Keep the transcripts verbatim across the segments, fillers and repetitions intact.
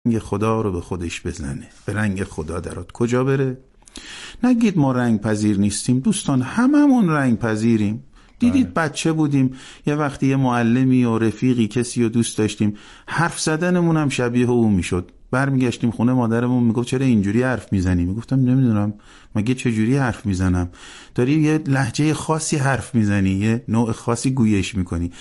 رنگ خدا رو به خودش بزنه، به رنگ خدا درات کجا بره؟ نگید ما رنگ پذیر نیستیم دوستان، هممون رنگ پذیریم. دیدید بچه بودیم یه وقتی یه معلمی و رفیقی کسی رو دوست داشتیم، حرف زدنمون هم شبیه او میشد. برمیگشتیم خونه مادرمون میگفت چرا اینجوری حرف میزنی؟ میگفتم نمیدونم، مگه چجوری حرف میزنم؟ داری یه لهجه خاصی حرف میزنی، یه نوع خاصی گویش میکنی.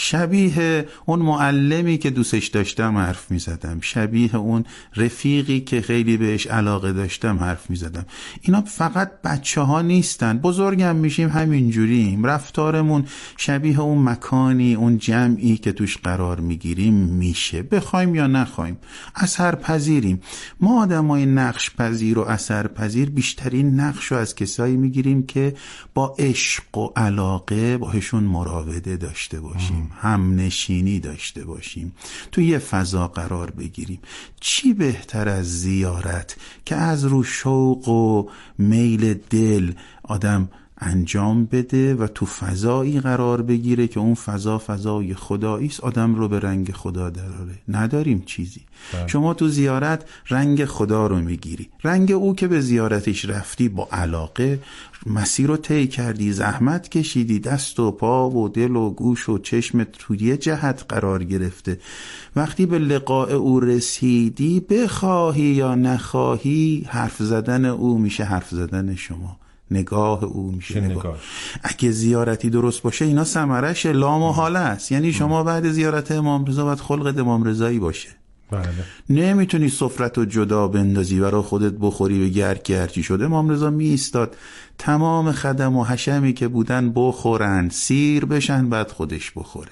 شبیه اون معلمی که دوستش داشتم حرف میزدم، شبیه اون رفیقی که خیلی بهش علاقه داشتم حرف میزدم. اینا فقط بچه ها نیستن، بزرگم میشیم همینجوریم. رفتارمون شبیه اون مکانی، اون جمعی که توش قرار میگیریم میشه، بخوایم یا نخوایم. اثر پذیریم. ما آدمای نقش پذیر و اثر پذیر بیشترین نقش رو از کسایی میگیریم که با عشق و علاقه باهشون مراوده داشته باشیم، هم نشینی داشته باشیم، تو یه فضا قرار بگیریم. چی بهتر از زیارت که از رو شوق و میل دل آدم انجام بده و تو فضایی قرار بگیره که اون فضا فضای خدایی است، آدم رو به رنگ خدا دراره. نداریم چیزی. بله. شما تو زیارت رنگ خدا رو میگیری، رنگ او که به زیارتش رفتی با علاقه، مسیر رو طی کردی، زحمت کشیدی، دست و پا و دل و گوش و چشم تو یه جهت قرار گرفته. وقتی به لقاء او رسیدی، بخواهی یا نخواهی، حرف زدن او میشه حرف زدن شما، نگاه او میشه نگاه. نگاه. اگه زیارتی درست باشه اینا ثمرش لامحاله است. یعنی شما بعد زیارت امام رضا باید خلقت امام رضایی باشه. بله. نمیتونی سفرتو جدا بندازی برای خودت بخوری و گرد که هرچی شده. امام رضا می ایستاد تمام خدم و حشمی که بودن بخورن، سیر بشن، بعد خودش بخوره.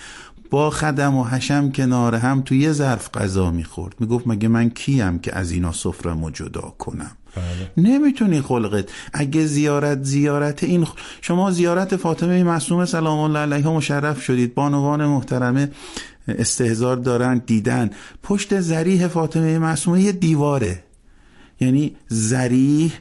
با خدم و حشم کنار هم توی یه ظرف غذا میخورد. میگفت مگه من کیم که از اینا سفرمو جدا کنم؟ بله. نمیتونی خلقت. اگه زیارت زیارت این خ... شما زیارت فاطمه معصومه سلام الله علیها مشرف شدید، بانوان محترمه استحضار دارن دیدن پشت ضریح فاطمه معصومه یه دیواره، یعنی ضریح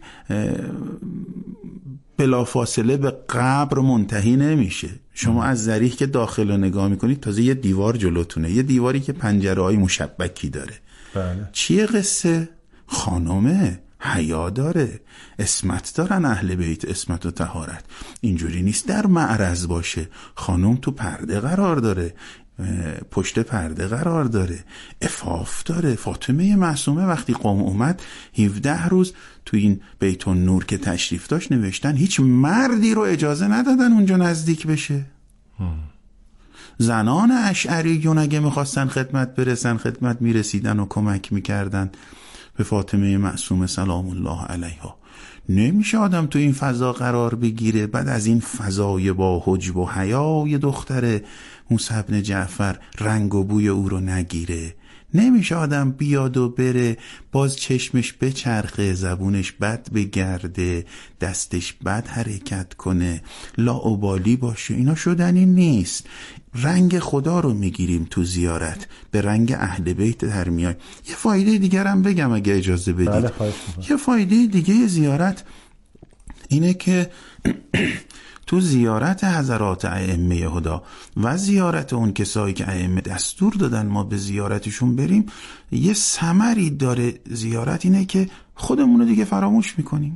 بلا فاصله به قبر منتهی نمیشه. شما از ضریح که داخل رو نگاه میکنید تازه یه دیوار جلوتونه، یه دیواری که پنجره های مشبکی داره. بله. چیه قصه؟ خانومه حیا داره، اسمت دارن اهل بیت، اسمت و طهارت. اینجوری نیست در معرض باشه. خانوم تو پرده قرار داره، پشت پرده قرار داره، عفاف داره. فاطمه معصومه وقتی قوم اومد هفده روز تو این بیت النور که تشریف داشت نوشتن هیچ مردی رو اجازه ندادن اونجا نزدیک بشه. هم. زنان اشعریون اگه میخواستن خدمت برسن خدمت میرسیدن و کمک میکردن به فاطمه معصومه سلام الله علیها. نمیشه آدم تو این فضا قرار بگیره بعد از این فضای با حجب و حیای دختر موسی بن جعفر رنگ و بوی او رو نگیره. نمیشه آدم بیاد و بره باز چشمش بچرخه، زبونش بد بگرده، دستش بد حرکت کنه، لاابالی باشه. اینا شدنی نیست. رنگ خدا رو میگیریم تو زیارت، به رنگ اهل بیت در میای. یه فایده دیگر هم بگم اگه اجازه بدید. بله یه فایده دیگه زیارت اینه که تو زیارت حضرات ائمه هدا و زیارت اون کسایی که ائمه دستور دادن ما به زیارتشون بریم، یه ثمری داره. زیارت اینه که خودمون رو دیگه فراموش میکنیم.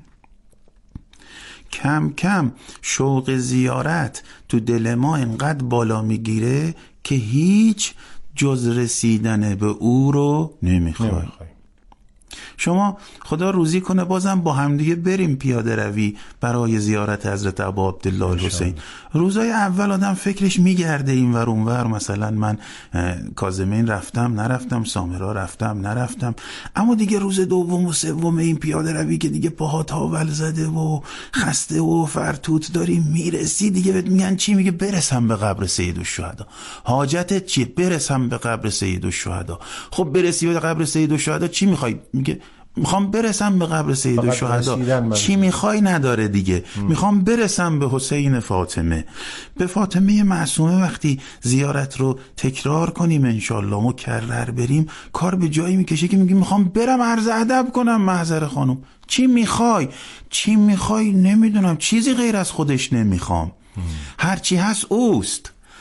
کم کم شوق زیارت تو دل ما انقدر بالا میگیره که هیچ جز رسیدن به او رو نمیخوای. شما خدا روزی کنه بازم با همدیگه بریم پیاده روی برای زیارت حضرت ابا عبدالله الحسین. روزای اول آدم فکرش میگرده این ور اون ور، مثلا من کاظمین رفتم نرفتم، سامرا رفتم نرفتم. اما دیگه روز دوم و سوم این پیاده روی که دیگه پاها تاول زده و خسته و فرتوت داری میرسی، دیگه بهت میگن چی؟ میگه برسم به قبر سید الشهدا. حاجتت چیه؟ برسم به قبر سید الشهدا. خب برسی به قبر سید الشهدا چی میخوای؟ میگه میخوام برسم به قبر سید الشهدا. چی میخوای؟ نداره دیگه. ام. میخوام برسم به حسین فاطمه، به فاطمه معصومه. وقتی زیارت رو تکرار کنیم انشالله مکرر بریم، کار به جایی میکشه که میگیم میخوام برم عرض ادب کنم محضر خانم. چی میخوای؟ چی میخوای؟ نمیدونم، چیزی غیر از خودش نمیخوام. ام. هرچی هست اوست.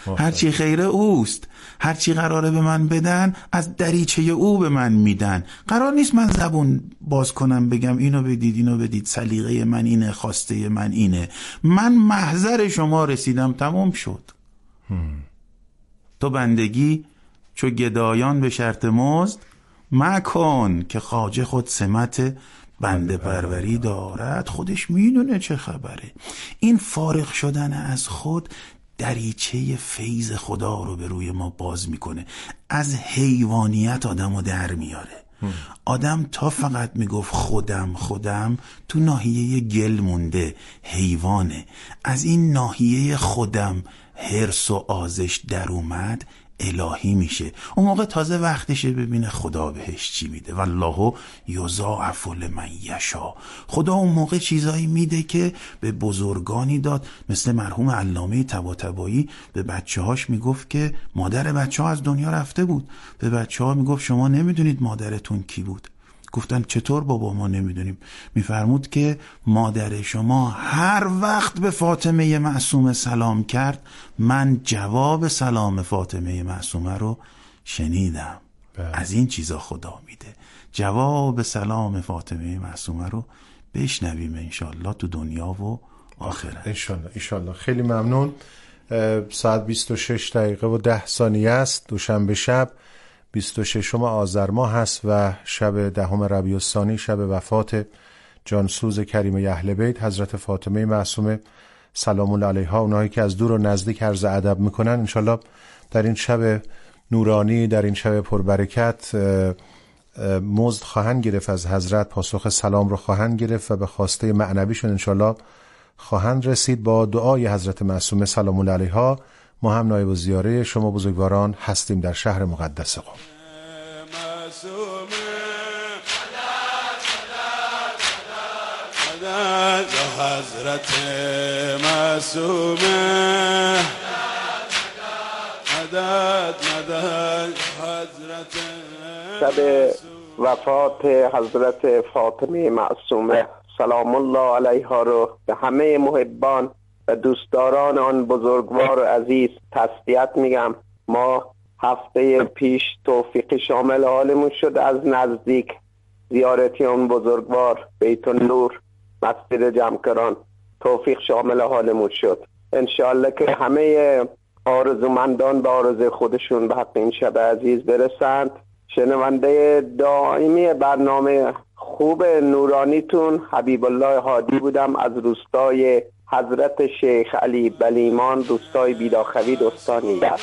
هرچی خیره اوست، هرچی قراره به من بدن از دریچه او به من میدن. قرار نیست من زبون باز کنم بگم اینو بدید اینو بدید، سلیقه من اینه، خواسته من اینه. من محضر شما رسیدم، تمام شد. هم. تو بندگی چو گدایان به شرط مزد مکن، که خواجه خود سمت بنده پروری دارد. خودش میدونه چه خبره. این فارغ شدن از خود دریچه فیض خدا رو به روی ما باز میکنه. از حیوانیت آدم رو در میاره. آدم تا فقط میگفت خودم خودم تو ناحیه گل مونده، حیوانه. از این ناحیه خودم حرص و آزش در اومد، الهی میشه. اون موقع تازه وقتشه ببینه خدا بهش چی میده. والله یضاعف لمن یشاء. خدا اون موقع چیزایی میده که به بزرگانی داد. مثل مرحوم علامه طباطبایی به بچه هاش میگفت که مادر بچه ها از دنیا رفته بود. به بچه ها میگفت شما نمیدونید مادرتون کی بود. گفتن چطور بابا ما نمیدونیم؟ میفرمود که مادر شما هر وقت به فاطمه معصومه سلام کرد، من جواب سلام فاطمه معصومه رو شنیدم. بله. از این چیزا خدا میده. جواب سلام فاطمه معصومه رو بشنویم انشالله تو دنیا و آخرت. انشالله انشالله. خیلی ممنون. ساعت بیست و شش دقیقه و ده ثانیه است. دوشنبه شب بیست و ششم آذر ماه هست و شب دهم ربیع الثانی، شب وفات جانسوز کریم اهل بیت حضرت فاطمه معصومه سلام الله علیها. اونایی که از دور و نزدیک عرض ادب میکنن انشالله در این شب نورانی، در این شب پربرکت مزد خواهند گرفت از حضرت، پاسخ سلام رو خواهند گرفت و به خواسته معنویشون انشالله خواهند رسید. با دعای حضرت معصومه سلام الله علیها ما هم نایب الزیاره شما بزرگواران هستیم در شهر مقدس قم. حضرت معصومه مدد مدد حضرت. شب وفات حضرت فاطمه معصومه سلام الله علیها رو به همه محبان و دوستداران آن بزرگوار عزیز تسلیت میگم. ما هفته پیش توفیق شامل حالمون شد از نزدیک زیارتی اون بزرگوار بیت النور مسجد جمکران، توفیق شامل حالمون شد. انشالله که همه آرزومندان به آرزوی خودشون به حق این شب عزیز برسند. شنونده دائمی برنامه خوب نورانیتون حبیب الله هادی بودم از روستای حضرت شیخ علی بلیمان، روستای بیداخوید استان یزد.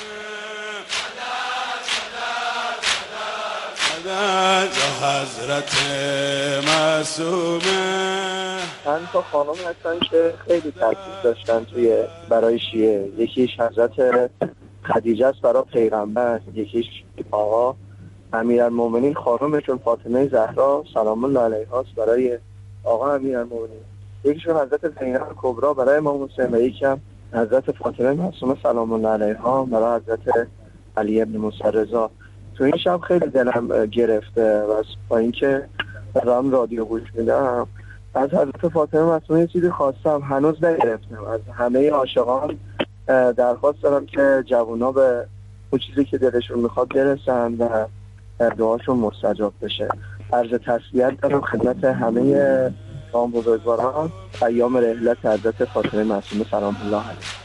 حضرت معصومه. چند تا خانم هستن که خیلی تاثیر داشتن توی برای شیعه. یکیش حضرت خدیجه است برای پیغمبر، یکیش آقا امیرالمومنین خانمشون فاطمه زهرا سلام الله علیها برای آقا امیرالمومنین، یکیشون حضرت زینب کبرا برای امام حسین و یکم حضرت فاطمه معصومه سلام الله علیها برای حضرت علی ابن موسی رضا. تو این شب خیلی دلم گرفته و با اینکه دارم رادیو گوش میدم از حضرت فاطمه معصومه یه چیزی خواستم، هنوز نگرفتم. از همه عاشقان درخواست دارم که جوونا به اون چیزی که دلشون میخواد برسن و دعاشون مستجاب بشه. عرض تسلیت دارم خدمت همه آن بزرگواران ایام رحلت حضرت فاطمه معصومه سلام الله علیها.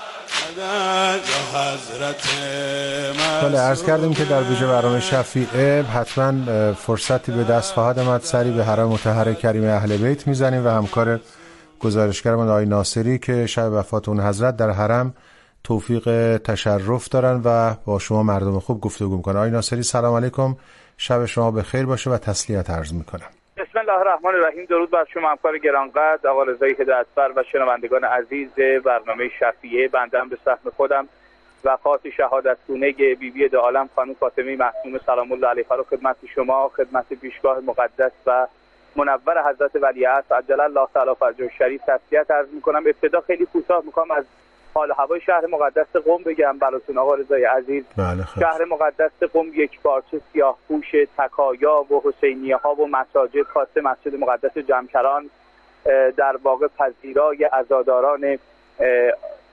بله، عرض کردیم که در ویژه برنامه شفیعه حتما فرصتی به دست خواهد آمد سری به حرم مطهر کریم اهل بیت میزنیم و همکار گزارشگرمان آقای ناصری که شب وفات اون حضرت در حرم توفیق تشرف دارن و با شما مردم خوب گفتگو میکنن. آقای ناصری سلام علیکم، شب شما به خیر باشه و تسلیت عرض میکنم. بسم الله الرحمن الرحیم. درود بر شما همکار گرانقدر آقا رضای هدایتفر و شنوندگان عزیز برنامه شفیعه. بندم به سهم خودم و خاص شهادتگونه بی بی دو عالم خانم فاطمه معصومه سلام الله علیها رو خدمت شما، خدمت پیشگاه مقدس و منور حضرت ولیعصر عجل الله تعالی فرجه الشریف تسلیت عرض میکنم. ابتدا خیلی کوتاه میکنم از حال هوای شهر مقدس قم بگم براتون آقا رضای عزیز. شهر مقدس قم یک پارچه سیاه پوش، تکایا و حسینیه ها و مساجد خاصه مسجد مقدس جمکران در واقع پذیرای عزاداران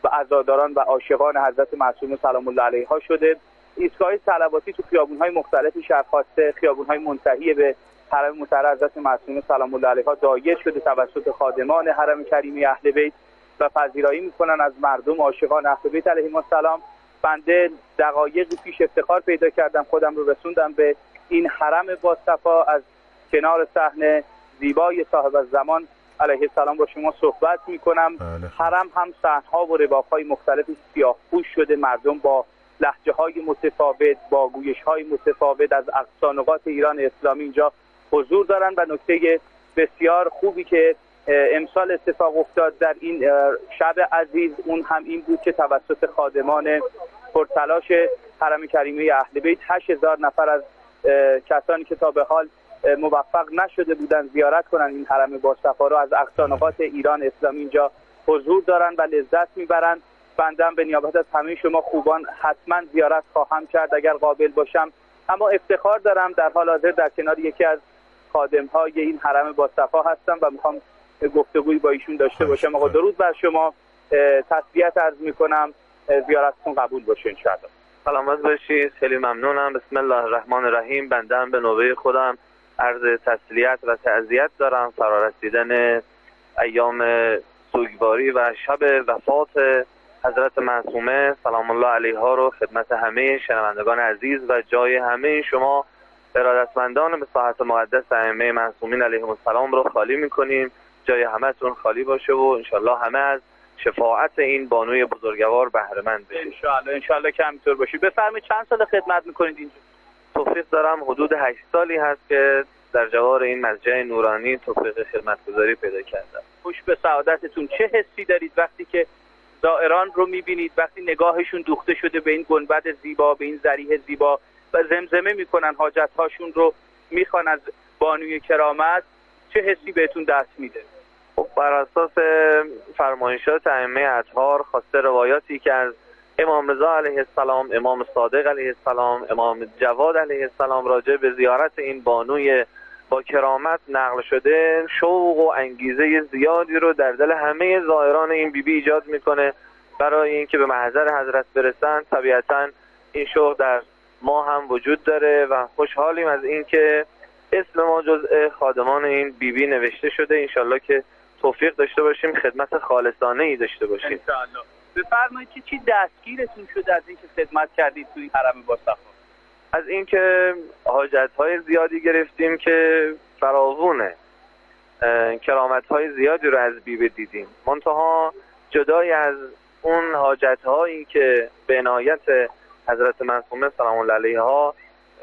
و عزاداران و عاشقان حضرت معصومه سلام الله علیها شده. ایستگاه صلواتی تو خیابون‌های مختلف شهر خاصه، خیابون‌های منتهی به حرم مطهر حضرت معصومه سلام الله علیها دایر شده توسط خادمان حرم کریمه اهل بیت و پذیرایی میکنن از مردم عاشقان اهل بیت علیهم السلام. بنده دقایقی پیش افتخار پیدا کردم خودم رو رسوندم به این حرم با صفا، از کنار صحنه زیبای صاحب الزمان علیه السلام با شما صحبت میکنم. بله. حرم هم صحنه‌ها و رباق‌های مختلفی سیاه‌پوش شده، مردم با لهجه‌های متفاوت، با گویش‌های متفاوت از اقصا نقاط ایران اسلامی اینجا حضور دارن و نکته بسیار خوبی که امسال اتفاق افتاد در این شب عزیز اون هم این بود که توسط خادمان پرتلاش حرم کریمه اهل بیت هشت هزار نفر از کسانی که تا به حال موفق نشده بودن زیارت کنن این حرم با صفا رو از اقصا نقاط ایران اسلامی اینجا حضور دارن و لذت میبرن. بندم به نیابت از همه شما خوبان حتما زیارت خواهم کرد اگر قابل باشم، اما افتخار دارم در حال حاضر در کنار یکی از خادم‌های این حرم با صفا هستم و میخوام گفتگویی با ایشون داشته باشم. آقا درود بر شما، تسلیت عرض میکنم، زیارتتون قبول باشه ان شاء الله. سلامت باشید، خیلی ممنونم. بسم الله الرحمن الرحیم. بندم به نوبه خودم عرض تسلیت و تعزیت دارم فرارسیدن ایام سوگواری و شب وفات حضرت معصومه سلام الله علیها رو خدمت همه شنوندگان عزیز و جای همه شما ارادتمندان به ساحت مقدس ائمه معصومین علیهم السلام رو خالی میکنیم. جای همه‌تون خالی باشه و انشالله همه از شفاعت این بانوی بزرگوار بهره مند بشید. انشالله انشالله که همینطور باشه. بفرمایید چند سال خدمت میکنید اینجا؟ توفیق دارم حدود هشت سالی هست که در جوار این مسجد نورانی توفیق خدمتگزاری پیدا کردم. خوش به سعادتتون. چه حسی دارید وقتی که زائران رو میبینید، وقتی نگاهشون دوخته شده به این گنبد زیبا، به این ضریح زیبا و زمزمه میکنن حاجت‌هاشون رو میخوان از بانوی کرامت، چه حسی بهتون دست میده؟ خب بر اساس فرمایشات ائمه اطهار خواسته روایاتی که از امام رضا علیه السلام، امام صادق علیه السلام، امام جواد علیه السلام راجع به زیارت این بانوی با کرامت نقل شده، شوق و انگیزه زیادی رو در دل همه زائران این بیبی ایجاد میکنه برای اینکه به محضر حضرت برسن. طبیعتاً این شوق در ما هم وجود داره و خوشحالیم از اینکه اسم ما جزء خادمان این بیبی نوشته شده. انشالله که توفیق داشته باشیم، خدمت خالصانه ای داشته باشیم. انشالله. بفرمایید که چی دستگیرتون شده از اینکه خدمت کردید توی حرم با صفا؟ از اینکه حاجت‌های زیادی گرفتیم که فراوونه، کرامت‌های زیادی رو از بیبی دیدیم، منتها جدای از اون حاجت‌هایی که به عنایت حضرت معصومه سلام الله علیها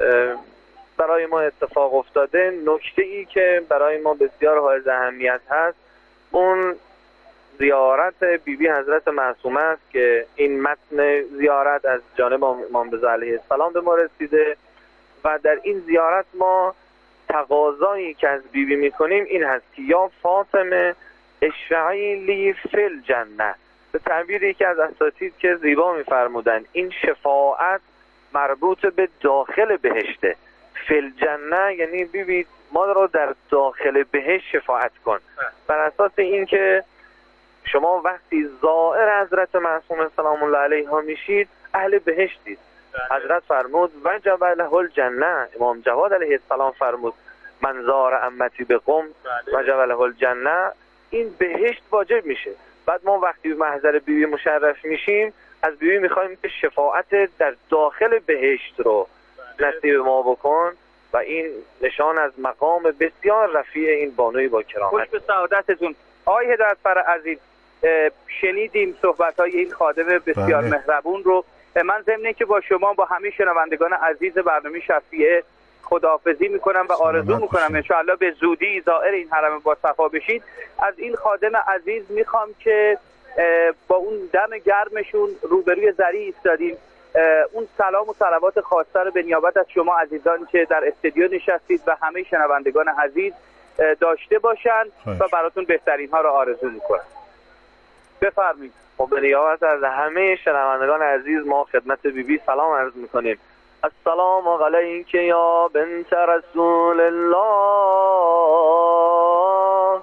برای ما اتفاق افتاده، نکته‌ای که برای ما بسیار حائز اهمیت هست اون زیارت بیبی حضرت معصومه است که این متن زیارت از جانب امام رضا علیه السلام به ما رسیده و در این زیارت ما تقاضایی که از بیبی میکنیم این هست که یا فاطمه اشفعی لی فی الجنه، به تعبیری که از اساتید که زیبا میفرمودن این شفاعت مربوط به داخل بهشته. فی الجنه یعنی بیبی ما رو در داخل بهشت شفاعت کن. بر اساس این که شما وقتی زائر حضرت معصومه سلام الله علیها میشید اهل بهشتید. حضرت فرمود وجب له الجنه، امام جواد علیه السلام فرمود من زار امتی به قم وجب له الجنه، این بهشت واجب میشه. بعد ما وقتی به محضر بیبی مشرف میشیم از بیبی میخوایم که شفاعت در داخل بهشت رو نصیب ما بکن و این نشان از مقام بسیار رفیع این بانوی با کرامت. خوش به سعادتتون. آقای هدایتفر عزیز، شنیدیم صحبت‌های این خادم بسیار بله. مهربون رو. من ضمن که با شما با همه شنوندگان عزیز برنامه شفیعه خداحافظی میکنم و آرزو میکنم انشاءالله به زودی زائر این حرم با صفا بشید. از این خادم عزیز میخوام که با اون دم گرمشون روبروی ذریع ایستادیم، اون سلام و صلوات خاصه رو به نیابت از شما عزیزانی که در استودیو نشستید و همه شنوندگان عزیز داشته باشن و براتون بهترین ها رو آرزو میکنم. بفرمایید. خب به نیابت از همه شنوندگان عزیز ما خدمت بیبی بی سلام عرض میکنیم. السلام علیک یا بنت رسول الله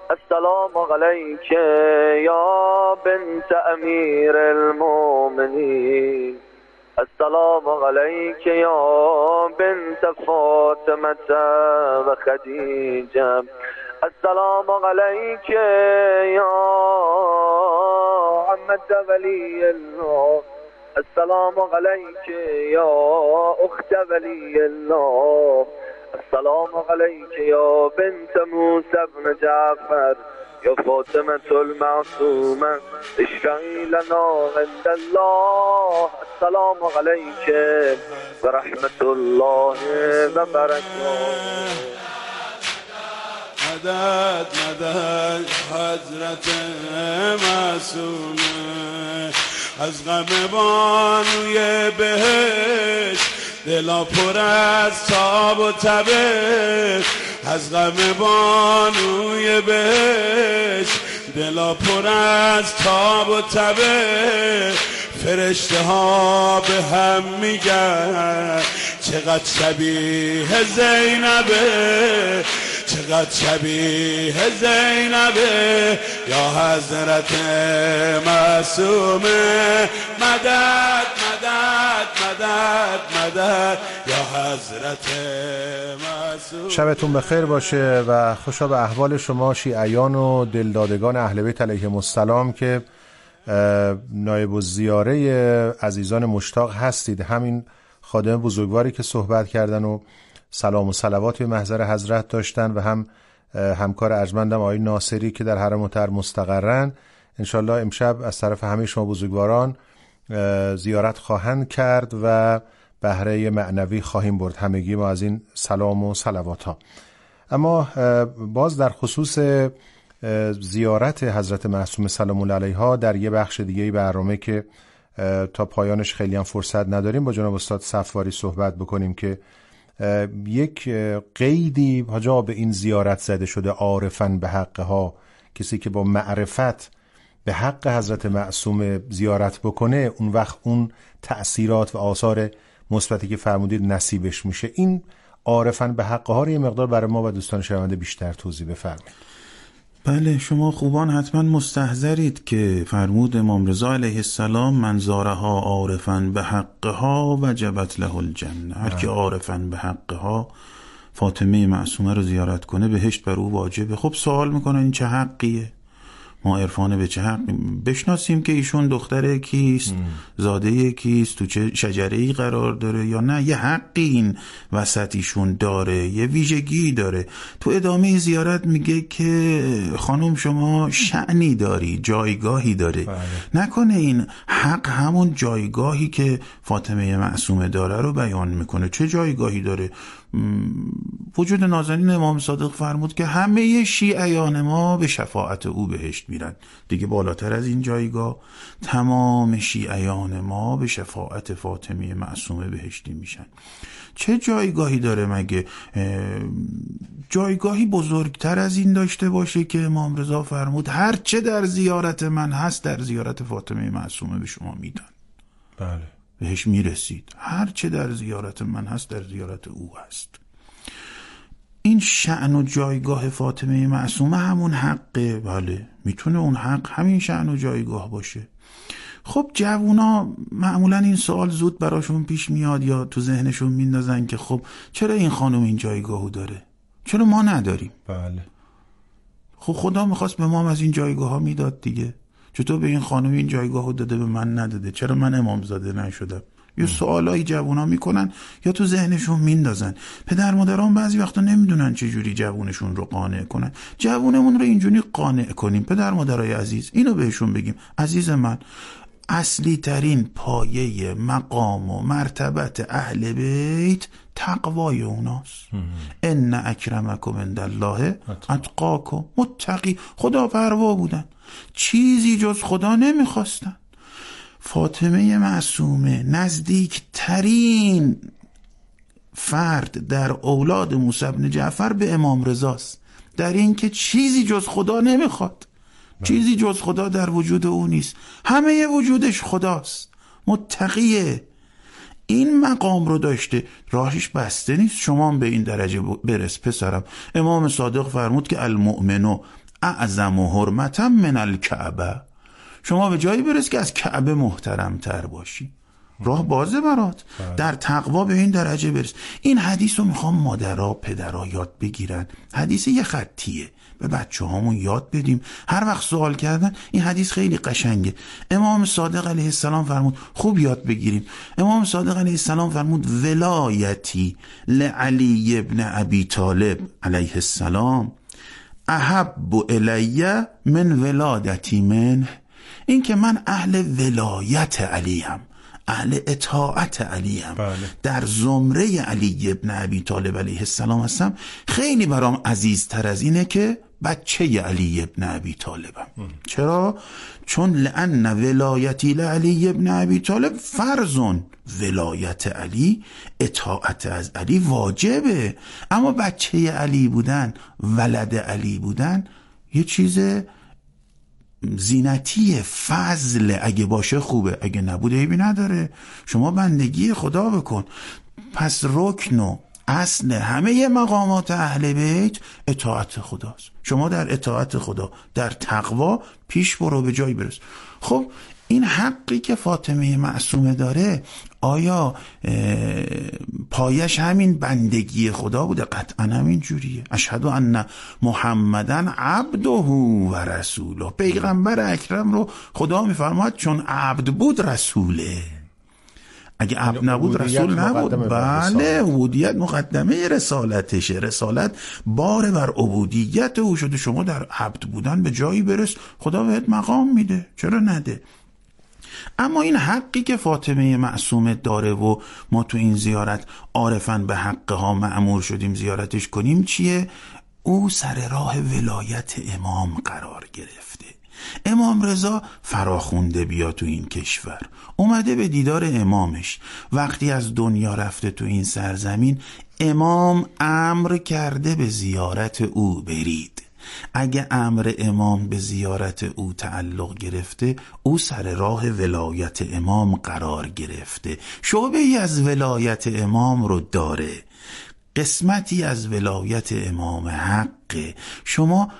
السلام علیک یا بنت امیر المؤمنین، السلام علیک یا بنت فاطمه و خدیجه، السلام علیک یا عمت ولی الله، السلام علیک یا اخت ولی الله، السلام علیک یا بنت موسی بن جعفر یا فاطمة المعصومة اشفعی لنا عند الله، السلام علیک و رحمت الله و برکاته. مدد مدد حضرت معصومه، از غم بانوی بهشت دلا پر از تاب و تبه، از غم بانوی بهشت دلا پر از تاب و تبه، فرشته ها به هم میگن چقدر شبیه زینبه، چقدر شبیه زینبه یا حضرت معصومه، مدد مدد مدد مدد یا حضرت معصومه. شبتون بخیر باشه و خوشا به احوال شما شیعیان و دلدادگان اهل بیت علیهم السلام که نایب الزیاره عزیزان مشتاق هستید. همین خادم بزرگواری که صحبت کردن و سلام و صلوات به محضر حضرت داشتن و هم همکار ارجمندم آقای ناصری که در حرم مطهر مستقرن، انشالله امشب از طرف همه شما بزرگواران زیارت خواهند کرد و بهره معنوی خواهیم برد همگی ما از این سلام و صلوات ها. اما باز در خصوص زیارت حضرت معصومه سلام الله علیها در یه بخش دیگه برنامه که تا پایانش خیلی هم فرصت نداریم با جناب استاد صفواری صحبت بکنیم که یک قیدی حاجا به این زیارت زده شده، عارفاً به حقها، کسی که با معرفت به حق حضرت معصومه زیارت بکنه اون وقت اون تأثیرات و آثار مثبتی که فرمودید نصیبش میشه. این عارفاً به حقها رو یه مقدار برای ما و دوستان شنونده بیشتر توضیح بفرمایید. بله، شما خوبان حتما مستحضرید که فرمود امام رضا علیه السلام من زارها عارفاً به حقها وجبت له الجنه، هر کی عارفاً به حقها فاطمه معصومه رو زیارت کنه بهشت بر او واجبه. خب سوال میکنن این چه حقیه؟ ما عرفان به چه حق بشناسیم که ایشون دختر کیست، زاده کیست، تو چه شجره‌ای قرار داره یا نه؟ یه حقی این وسط ایشون داره، یه ویژگی داره. تو ادامه زیارت میگه که خانم شما شأنی داری، جایگاهی داره. بله. نکنه این حق همون جایگاهی که فاطمه معصومه داره رو بیان میکنه. چه جایگاهی داره؟ وجود نازنین امام صادق فرمود که همه شیعیان ما به شفاعت او بهشت میرن. دیگه بالاتر از این جایگاه تمام شیعیان ما به شفاعت فاطمه معصومه بهشتی میشن. چه جایگاهی داره مگه؟ جایگاهی بزرگتر از این داشته باشه که امام رضا فرمود هر چه در زیارت من هست در زیارت فاطمه معصومه به شما میدن. بله، بهش میرسید. هر چه در زیارت من هست در زیارت او هست. این شأن و جایگاه فاطمه معصومه همون حقه. بله، میتونه اون حق همین شأن و جایگاه باشه. خب جوونا معمولا این سوال زود براشون پیش میاد یا تو ذهنشون میندازن که خب چرا این خانم این جایگاهو داره، چرا ما نداریم؟ بله، خب خدا میخواست به ما از این جایگاه ها میداد دیگه. چطور به این خانم این جایگاهو داده به من نداده؟ چرا من امامزاده نشدم؟ یا سوالای جوونا میکنن یا تو ذهنشون میندازن. پدر مادران بعضی وقتا نمیدونن چه جوری جوونشون رو قانع کنن. جوونمون رو اینجوری قانع کنیم. پدر مادرای عزیز اینو بهشون بگیم عزیز من، اصلی ترین پایه مقام و مرتبت اهل بیت تقوای اوناست. ان اکرمکم عند الله اتقاکم. متقی، خدا پروا بودن، چیزی جز خدا نمیخواستن. فاطمه معصومه نزدیک ترین فرد در اولاد موسی بن جعفر به امام رضاست، در این که چیزی جز خدا نمیخواد، چیزی جز خدا در وجود او نیست، همه وجودش خداست. متقیه، این مقام رو داشته، راهش بسته نیست. شما به این درجه برس پسرم. امام صادق فرمود که المؤمنو اعظم و حرمتا من الکعبه، شما به جایی برس که از کعبه محترم تر باشی. راه بازه برات در تقوا به این درجه برس. این حدیث رو میخوام مادرها پدرها یاد بگیرن. حدیث یه خطیه، به بچه هامون یاد بدیم. هر وقت سوال کردن این حدیث خیلی قشنگه. امام صادق علیه السلام فرمود، خوب یاد بگیریم. امام صادق علیه السلام فرمود ولایتی لعلی ابن ابی طالب علیه السلام احب الی من ولادتی منه. این که من اهل ولایت علیم، اهل اطاعت علیم، بله. در زمره علی ابن ابی طالب علیه السلام هستم، خیلی برام عزیزتر از اینه که بچه علی ابن ابی طالبم. چرا؟ چون لأن ولایتی لعلی ابن ابی طالب فرضون، ولایت علی، اطاعت از علی واجبه. اما بچه علی بودن، ولد علی بودن یه چیز زینتی، فضل. اگه باشه خوبه، اگه نبوده عیبی نداره. شما بندگی خدا بکن. پس رکن و اصل همه مقامات اهل بیت اطاعت خداست. شما در اطاعت خدا، در تقوا پیش برو، به جایی برس. خب این حقی که فاطمه معصومه داره، آیا پایش همین بندگی خدا بوده؟ قطعا همین جوریه. اشهد ان محمدن عبده و رسوله. پیغمبر اکرم رو خدا میفرماید چون عبد بود رسوله. اگه عبد نبود رسول نبود. بله، عبودیت مقدمه رسالتشه. رسالت بار بر عبودیت او شده. شما در عبد بودن به جایی برس، خدا بهت مقام میده، چرا نده؟ اما این حقی که فاطمه معصومه داره و ما تو این زیارت عارفاً به حقها مأمور شدیم زیارتش کنیم چیه؟ او سر راه ولایت امام قرار گرفته. امام رضا فراخونده بیا تو این کشور، اومده به دیدار امامش. وقتی از دنیا رفته تو این سرزمین، امام امر کرده به زیارت او برید. اگه امر امام به زیارت او تعلق گرفته، او سر راه ولایت امام قرار گرفته. شعبه ای از ولایت امام رو داره، قسمتی از ولایت امام حقه. شما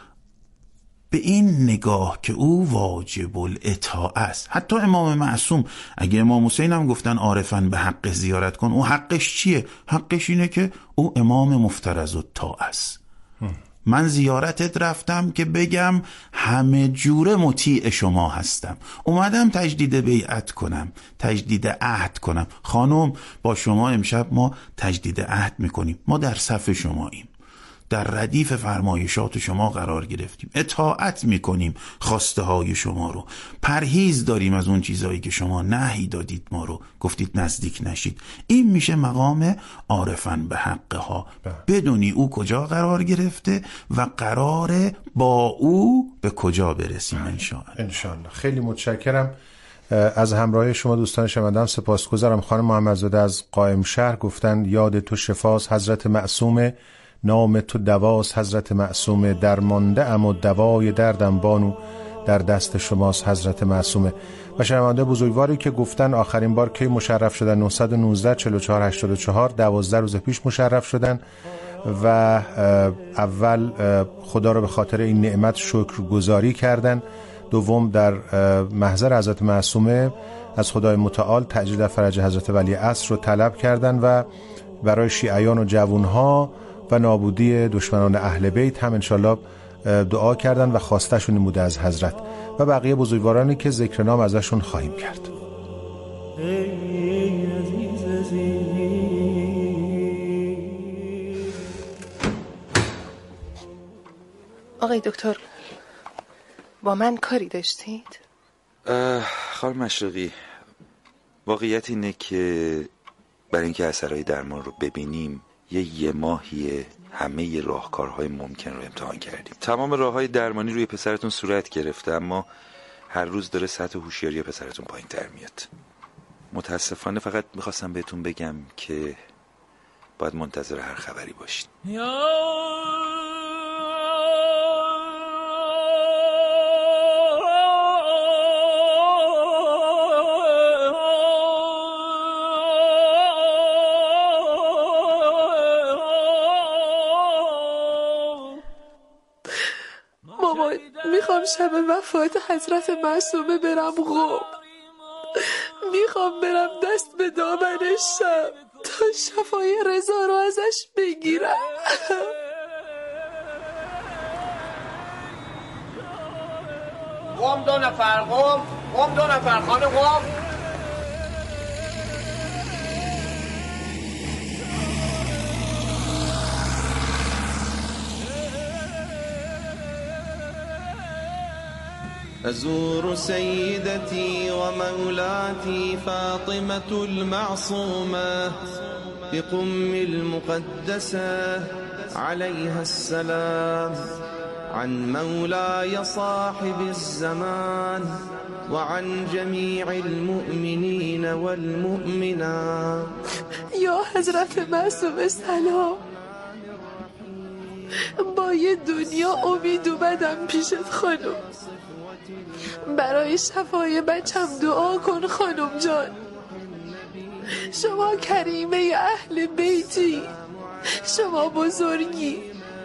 به این نگاه که او واجب الاطاعه است. حتی امام معصوم، اگه امام حسین هم گفتن عارفاً به حق زیارت کن، او حقش چیه؟ حقش اینه که او امام مفترض الطاعه است. من زیارتت رفتم که بگم همه جوره مطیع شما هستم. اومدم تجدید بیعت کنم، تجدید عهد کنم. خانم، با شما امشب ما تجدید عهد میکنیم. ما در صف شماییم، در ردیف فرمایشات شما قرار گرفتیم، اطاعت میکنیم خواسته های شما رو، پرهیز داریم از اون چیزایی که شما نهی دادید ما رو، گفتید نزدیک نشید. این میشه مقام عارفاً به حقها. بدونی او کجا قرار گرفته و قراره با او به کجا برسیم انشاءالله. انشاءالله. خیلی متشکرم از همراهی شما دوستان شنوندم. سپاسگزارم. خانم محمدزاده از قائم شهر گفتن یاد تو شفاست حضرت معصومه، نام تو دواست حضرت معصومه، درمانده ام و دوای دردم بانو در دست شماست حضرت معصومه. و شنونده بزرگواری که گفتن آخرین بار کی مشرف شدن؟ نه یک نه چهار چهار هشتاد و چهار، دوازده روز پیش مشرف شدن و اول خدا رو به خاطر این نعمت شکرگزاری کردن. دوم در محضر حضرت معصومه از خدای متعال تأجیل فرج حضرت ولی عصر رو طلب کردن و برای شیعیان و جوانها و نابودی دشمنان اهل بیت هم انشالله دعا کردن و خواستشون این بوده از حضرت و بقیه بزرگوارانی که ذکر نام ازشون خواهیم کرد. آقای دکتر، با من کاری داشتید؟ خانم مشرقی، واقعیت اینه که برای اینکه اثرهای درمان رو ببینیم یه یه ماهیه همه راهکارهای ممکن رو امتحان کردیم. تمام راههای درمانی روی پسرتون صورت گرفته، اما هر روز داره سطح هوشیاری پسرتون پایین تر میاد. متاسفانه فقط میخواستم بهتون بگم که باید منتظر هر خبری باشین. مامان میخوام شب وفات حضرت معصومه برم قم. میخوام برم دست به دامنش شم تا شفای رضا رو ازش بگیرم. قم دو نفر، قم قم دو نفر، خانه قم. أزور سيدتي ومولاتي فاطمة المعصومة بقم المقدسة عليها السلام، عن مولاي صاحب الزمان وعن جميع المؤمنين والمؤمنات. یا حضرت معصومه سلام، با یه دنیا امید اومدم پیشت خانم. برای شفای بچم دعا کن خانم جان. شما کریمه اهل بیتی، شما بزرگی،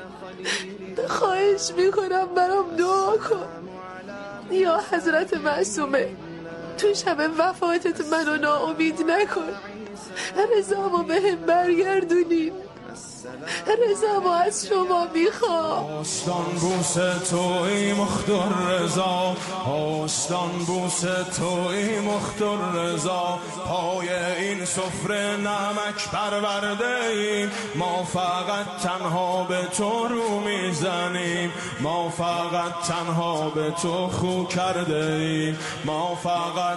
خواهش میکنم برام دعا کن. یا حضرت معصومه تو شب وفاتت منو ناامید نکن. رضامو به هم برگردونین. رضامو از شما میخوام. آستان بوس توی مختار رضا، آستان بوس توی مختار رضا. پای این سفره نمک پرورده ایم، ما فقط تنها به تو رو میزنیم، ما فقط تنها به تو خو کرده ایم، ما فقط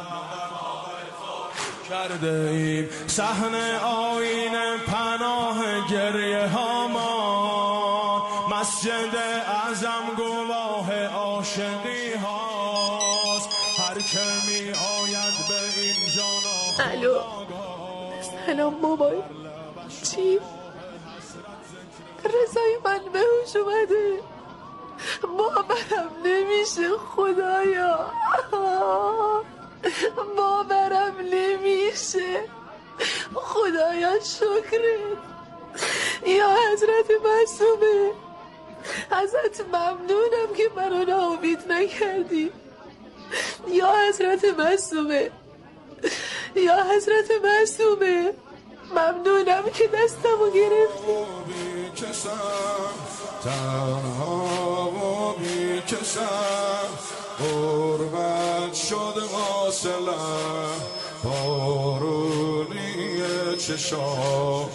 کرده ایم. صحنه آینه پناه گریه ها ما، مسجد اعظم گواه عاشقی هاست. هر که می آید به این جانا. الو سلام مامان، چی؟ رضای من به هوش اومده، باورم نمیشه خدایا، باورم نمیشه خدایا. شکرت یا حضرت معصومه، ازت ممنونم که منو ناامید نکردی. یا حضرت معصومه، یا حضرت معصومه، ممنونم که دستمو گرفتی. تنها و بیکشم غربت شد واصلم، بارونی چشام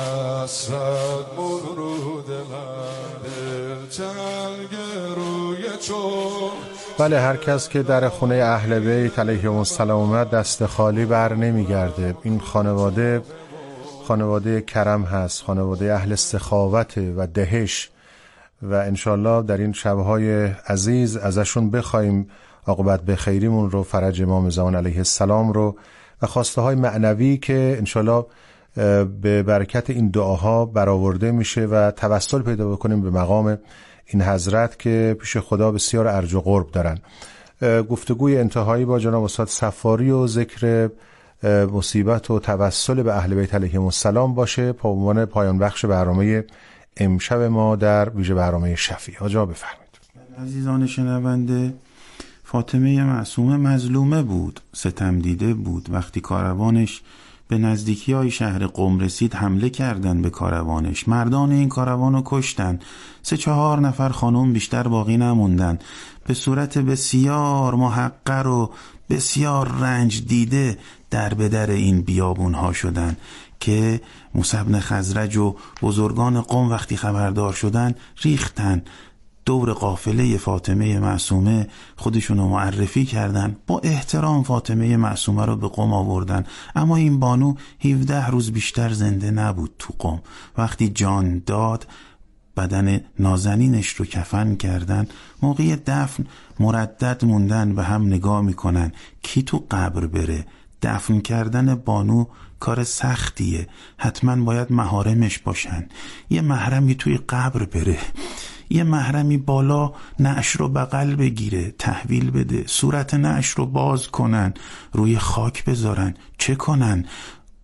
حسرت من رو دلم، دلتنگ روی چون. بله، هر کس که در خونه اهل بیت علیهم السلام اومد دست خالی بر نمیگرده. این خانواده خانواده کرم هست، خانواده اهل سخاوت و دهش، و انشالله در این شبهای عزیز ازشون بخوایم عاقبت به خیریمون رو، فرج امام زمان علیه السلام رو و خواسته های معنوی که انشالله به برکت این دعاها برآورده میشه و توسل پیدا بکنیم به مقام این حضرت که پیش خدا بسیار ارج و قرب دارن. گفتگوی انتهایی با جناب استاد صفاری و ذکر مصیبت و توسل به اهل بیت علیهم السلام باشه به عنوان پایان بخش برنامه امشب ما در ویژه برنامه شفیع. آجا بفرمایید. عزیزان شنونده، فاطمه معصومه مظلومه بود، ستم دیده بود. وقتی کاروانش به نزدیکی های شهر قم رسید حمله کردن به کاروانش. مردان این کاروانو کشتن. سه چهار نفر خانم بیشتر باقی نموندن. به صورت بسیار محقر و بسیار رنج دیده در به در این بیابون ها شدن که موسی بن خزرج و بزرگان قوم وقتی خبردار شدن ریختن دور قافله فاطمه معصومه، خودشونو معرفی کردن، با احترام فاطمه معصومه رو به قم آوردن. اما این بانو هفده روز بیشتر زنده نبود تو قم. وقتی جان داد بدن نازنینش رو کفن کردن. موقع دفن مردد موندن به هم نگاه میکنن کی تو قبر بره. دفن کردن بانو کار سختیه، حتما باید محارمش باشن. یه محرمی توی قبر بره، یه محرمی بالا نعش رو بغل بگیره، تحویل بده، صورت نعش رو باز کنن، روی خاک بذارن. چه کنن؟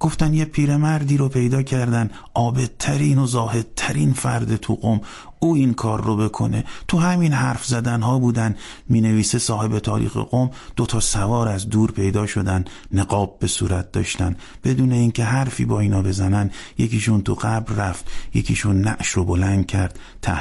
گفتن یه پیرمردی رو پیدا کردن، عابدترین و زاهدترین فرد تو قم، او این کار رو بکنه. تو همین حرف زدن ها بودن. می نویسه صاحب تاریخ قم، دو تا سوار از دور پیدا شدن، نقاب به صورت داشتن، بدون اینکه حرفی با اینا بزنن. یکیشون تو قبر رفت، یکیشون نعش رو بلند کرد،